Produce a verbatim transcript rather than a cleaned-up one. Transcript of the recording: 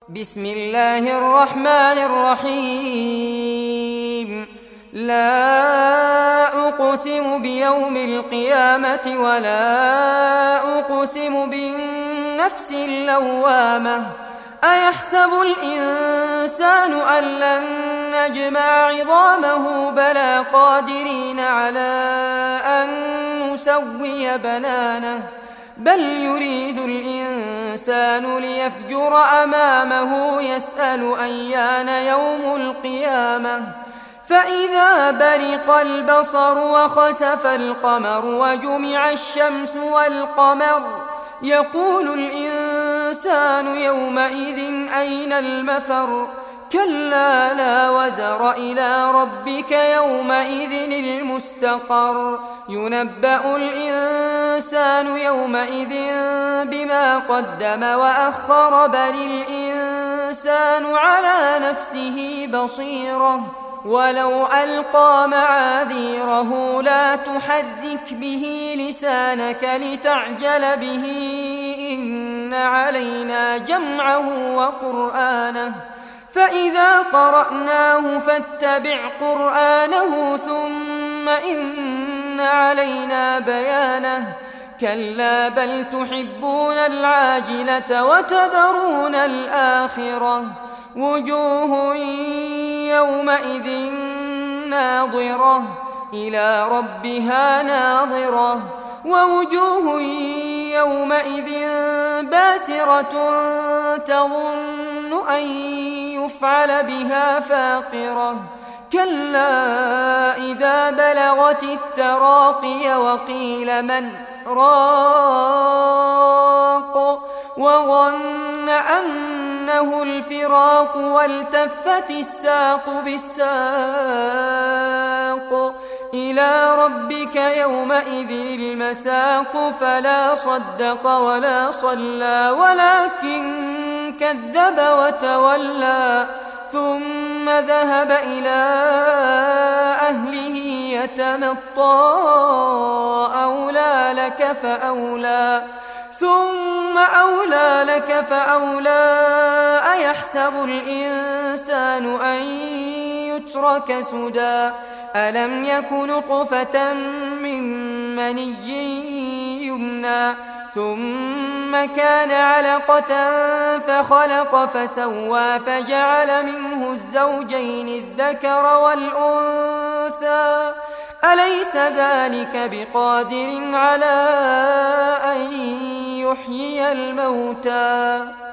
بسم الله الرحمن الرحيم. لا أقسم بيوم القيامة ولا أقسم بالنفس اللوامة. أيحسب الإنسان أن لن نجمع عظامه بلى قادرين على أن نسوي بنانه بل يريد الإنسان ليفجر أمامه يسأل أيان يوم القيامة. فإذا برق البصر وخسف القمر وجمع الشمس والقمر يقول الإنسان يومئذ أين المفر. كلا لا وزر إلى ربك يومئذ المستقر. ينبأ الإنسان يومئذ بما قدم وأخر بل الإنسان على نفسه بصيرة ولو ألقى معاذيره لا تحرك به لسانك لتعجل به إن علينا جمعه وقرآنه فإذا قرأناه فاتبع قرآنه ثم إن علينا بيانه. كلا بل تحبون العاجلة وتذرون الآخرة. وجوه يومئذ ناظرة إلى ربها ناظرة ووجوه يومئذ باسرة تظن أن يفعل بها فاقرة. كلا إذا بلغت التراقي وقيل من راق وظن أنه الفراق والتفت الساق بالساق إلى ربك يومئذ المساق. فلا صدق ولا صلى ولكن كذب وتولى ثم ذهب إلى أهله يتمطى. أولى لك فأولى ثم أولى لك فأولى. أيحسب الإنسان أن يترك سدى. ألم يك نطفة من مني يمنى ثم كان علقة فخلق فسوى فجعل منه الزوجين الذكر والأنثى. أليس ذلك بقادر على أن يحيي الموتى.